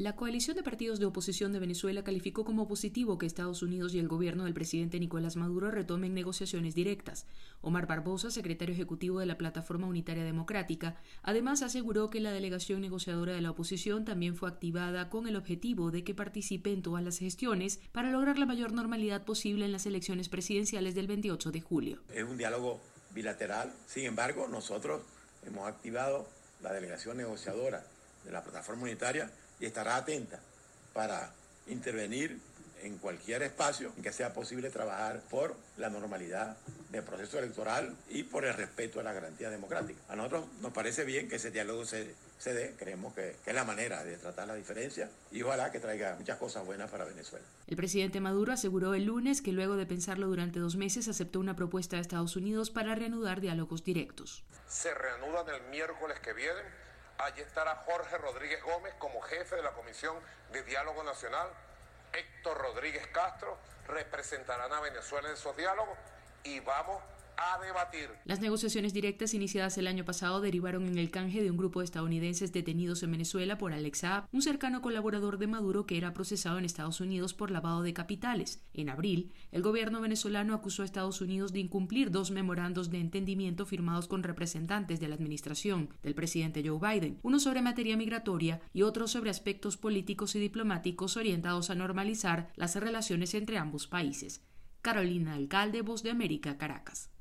La coalición de partidos de oposición de Venezuela calificó como positivo que Estados Unidos y el gobierno del presidente Nicolás Maduro retomen negociaciones directas. Omar Barbosa, secretario ejecutivo de la Plataforma Unitaria Democrática, además aseguró que la delegación negociadora de la oposición también fue activada con el objetivo de que participe en todas las gestiones para lograr la mayor normalidad posible en las elecciones presidenciales del 28 de julio. Es un diálogo bilateral. Sin embargo, nosotros hemos activado la delegación negociadora de la Plataforma Unitaria y estará atenta para intervenir en cualquier espacio en que sea posible trabajar por la normalidad del proceso electoral y por el respeto a las garantías democráticas. A nosotros nos parece bien que ese diálogo se dé, creemos que es la manera de tratar la diferencia y ojalá que traiga muchas cosas buenas para Venezuela. El presidente Maduro aseguró el lunes que luego de pensarlo durante 2 meses aceptó una propuesta de Estados Unidos para reanudar diálogos directos. Se reanudan el miércoles que viene. Allí estará Jorge Rodríguez Gómez como jefe de la Comisión de Diálogo Nacional. Héctor Rodríguez Castro representarán a Venezuela en esos diálogos y vamos a debatir. Las negociaciones directas iniciadas el año pasado derivaron en el canje de un grupo de estadounidenses detenidos en Venezuela por Alex Saab, un cercano colaborador de Maduro que era procesado en Estados Unidos por lavado de capitales. En abril, el gobierno venezolano acusó a Estados Unidos de incumplir 2 memorandos de entendimiento firmados con representantes de la administración del presidente Joe Biden, uno sobre materia migratoria y otro sobre aspectos políticos y diplomáticos orientados a normalizar las relaciones entre ambos países. Carolina Alcalde, Voz de América, Caracas.